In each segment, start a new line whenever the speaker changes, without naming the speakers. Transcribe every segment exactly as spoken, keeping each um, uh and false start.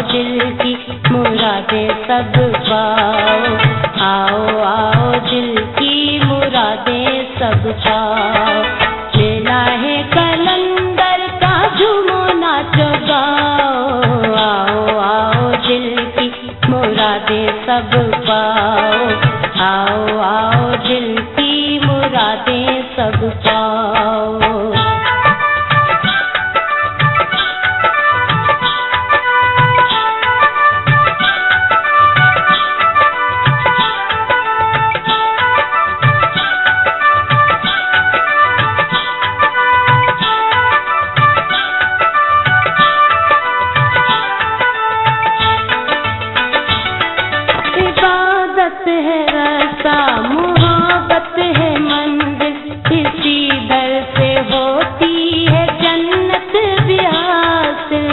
दिल की मुरादे सब पाओ। आओ आओ दिल की मुरादे सब पाओ। मेला है कलंदर का झूमो नाचो गाओ। आओ आओ दिल की मुरादे सब पाओ। आओ आओ दिल की मुरादे सब पाओ। इबादत है रास्ता, मोहब्बत है मंजिल, इसी दर से होती है जन्नत भी हासिल।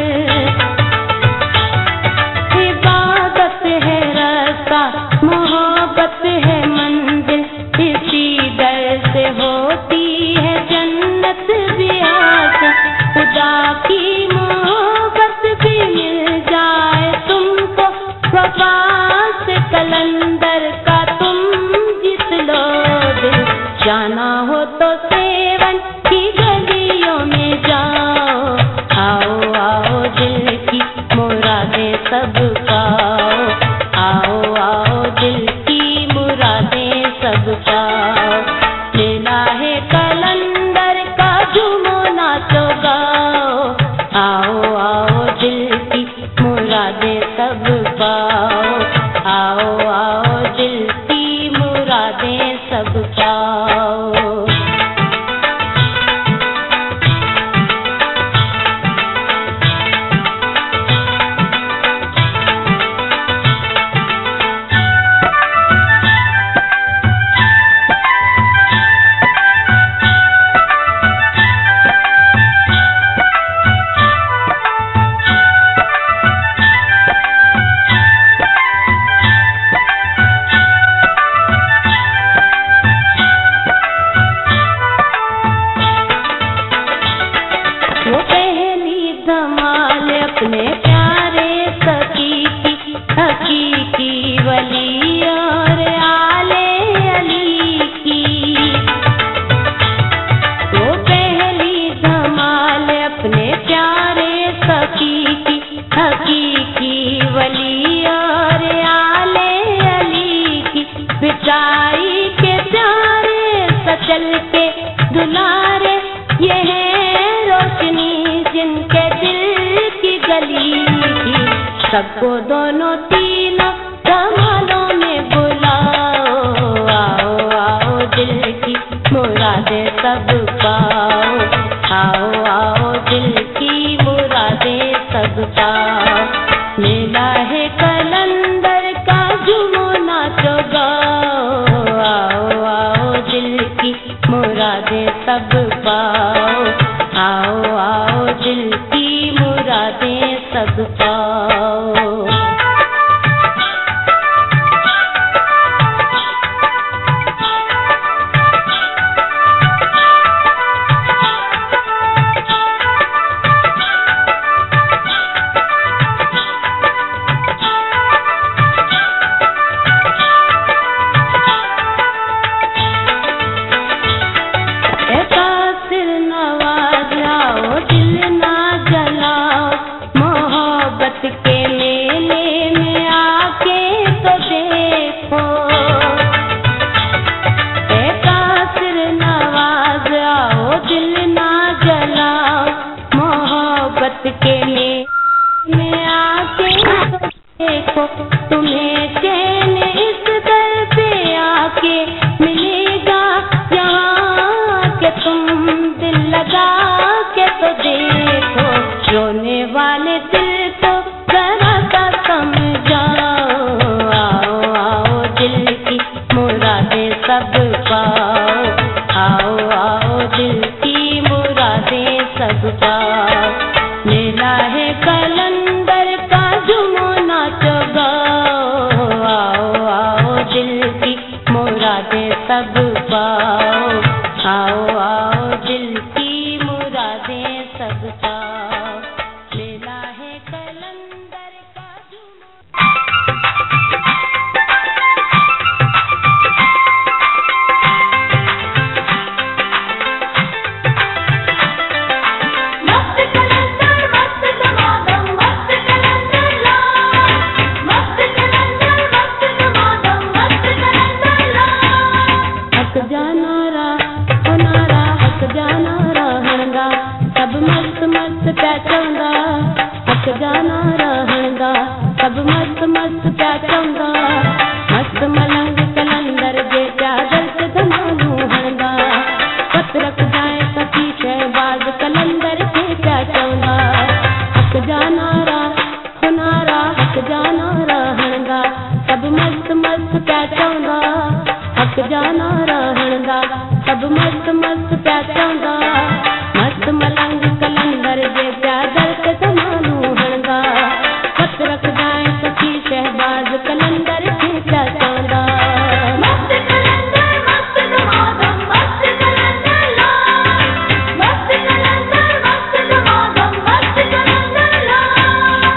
इबादत है रास्ता, मोहब्बत है मंजिल, इसी दर से होती है जन्नत भी हासिल। खुदा की मोहब्बत भी मिल जाए तुमको, वफा कलंदर का तुम जीत लो दिल। जाना हो तो सेवन की गलियों में जाओ। आओ आओ दिल की मुरादे सब पाओ। आओ आओ दिल की मुरादे सब पाओ। मेला है कलंदर का झूमो नाचो गाओ। आओ आओ दिल की मुरादे सब पाओ। आओ आओ दिल की मुरादे सब पाओ। वो पहली धमाल अपने प्यारे सखी की, हकीकी वली और आले अली की। वो पहली धमाल अपने प्यारे सखी की, हकीकी वली और आले अली की। बिचाई के प्यारे सचल के दुलारे, ये है रोशनी जिनके दिल की गली की। सबको दोनों तीनों धमालों में बुलाओ। आओ आओ दिल की मुरादे सब पाओ। आओ आओ दिल की मुरादे सब पाओ। मेला है कलंदर का झूमो नाचो गाओ। आओ आओ दिल की मुरादे सब पाओ। आओ आओ दिल की मुरादे सब पाओ। के मेले में आके तो देखो, ए कासिर नवाज आओ दिल ना जलाओ। मोहब्बत के मेले में आके तो देखो, तुम्हें चैन इस दर पे आके मिलेगा। यहाँ के तुम दिल लगा के तो देखो, रोने वाले दिल को जरा सा समझाओ। आओ आओ दिल की मुरादे सब पाओ। आओ आओ दिल की मुरादे सब पाओ। मेला है कलंदर का झूमो नाचो गाओ। आओ आओ दिल की मुरादे सब पाओ। आओ आओ दिल की मुरादे सब पाओ। मेला है कलंदर का सब मस्त मस्त प्या चवंदा मस्त मलंग कलंदर जे चादर ते धमालू हणंदा पत रखजाए सखी शहबाज कलंदर खे प्या चवंदा हक जा नारा सुनारा हक जा नारा हणंदा सब मस्त मस्त प्या चवंदा हक जा नारा हणंदा सब मस्त मस्त प्या चवंदा मस्त मलंग कलंदर जे चादर ते धमालू हणंदा पत रखजाए सखी शहबाज कलंदर खे प्या चवंदा मस्त कलंदर मस्त दमादम मस्त कलंदर लाल मस्त कलंदर मस्त दमादम मस्त कलंदर लाल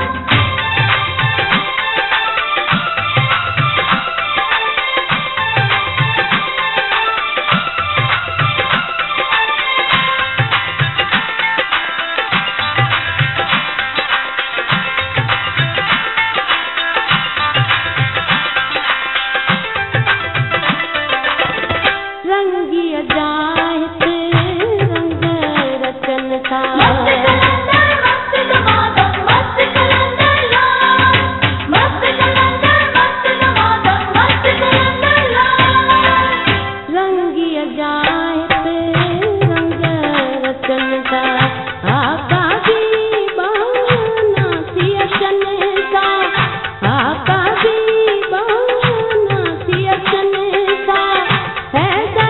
रंगी अजायत रंग रचन था मस्त कलंदर मस्त दमादम मस्त कलंदर लाल मस्त कलंदर मस्त दमादम मस्त कलंदर लाल रंगी अजायत रंग रचन था आका भी बाना सियशन सा आका भी बाना सियशन सा है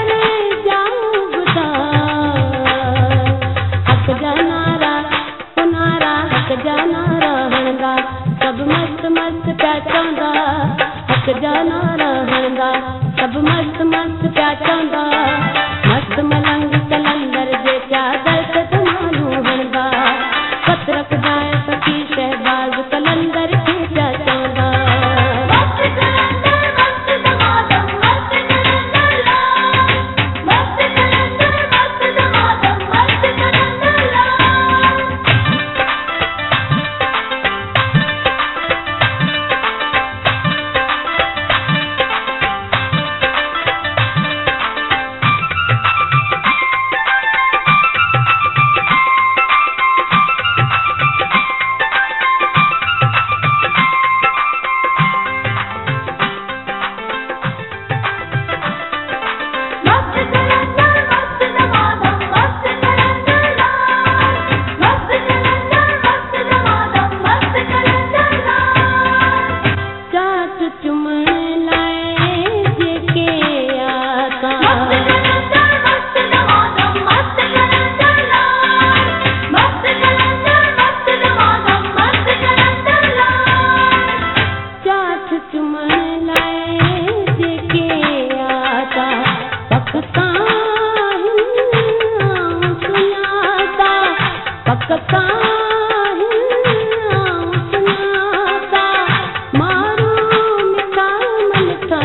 सब मस्त मस्त प्या चवंदा हक जा नारा हणंदा सब मस्त मस्त प्या चवंदा मस्त मलंग कलंदर जे चादर ते धमालू हणंदा पत रखजाए सखी शहबाज कलंदर खे प्या चवंदा मस्त कलंदर मस्त दमादम मस्त कलंदर लाल मस्त कलंदर मस्त दमादम मस्त कलंदर लाल मस्त कलंदर मस्त दमादम मस्त कलंदर लाल मस्त कलंदर मस्त दमादम मस्त कलंदर लाल चाट चुमण लाए जेके आता मस्त कलंदर मस्त दमादम मस्त कलंदर लाल मस्त कलंदर मस्त दमादम मस्त कलंदर लाल चाट चुमण लाए जेके आता पकता सुनाता पकता सुनाता मारू मिठा मनता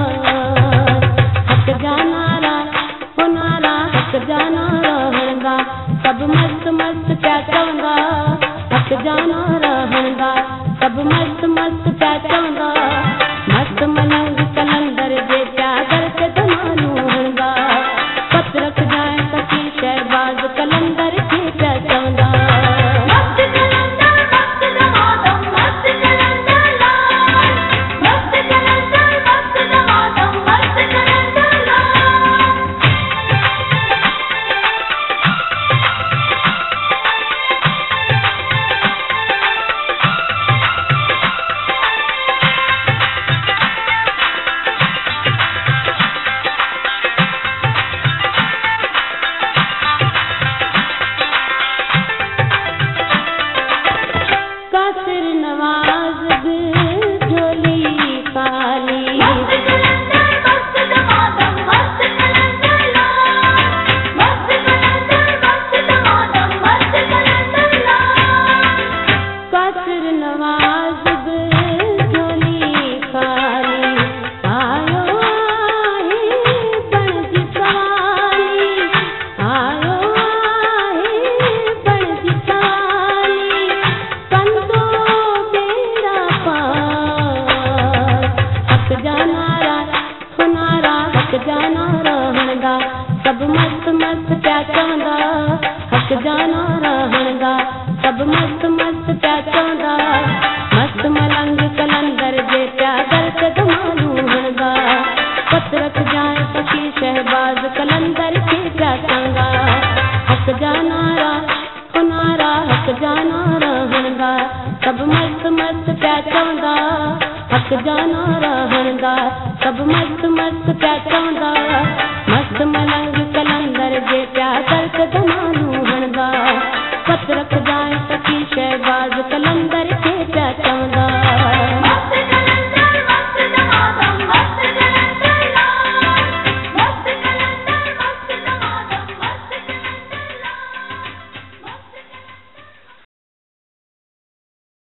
हक जा नारा सुनारा हक जा नारा हणंदा सब मस्त मस्त प्या चवंदा हक जा नारा हणंदा सब मस्त मस्त प्या चवंदा मस्त मलंग कलंदर जे चादर ते धमालू हणंदा पत रखजाए सखी शहबाज कलंदर खे प्या चवंदा मस्त कलंदर मस्त दमादम मस्त कलंदर लाल मस्त कलंदर मस्त दमादम मस्त कलंदर लाल कासिर नवाज झोली काली मस्त कलंदर मस्त दमादम मस्त कलंदर लाल मस्त कलंदर मस्त दमादम मस्त कलंदर लाल कासिर नवाज झोली काली आयो आहे बणजी सवाली आयो आहे बणजी सवाली कंदो बेड़ा पार हक जा नारा सुनारा हक जा नारा हणंदा सब मस्त मस्त प्या चवंदा हक जा नारा हणंदा सब मस्त मस्त प्या चवंदा मस्त मलंग हक जाना रहण दा सब मस्त मस्त प्या चवंदा हक जाना रहण दा सब मस्त मस्त प्या चवंदा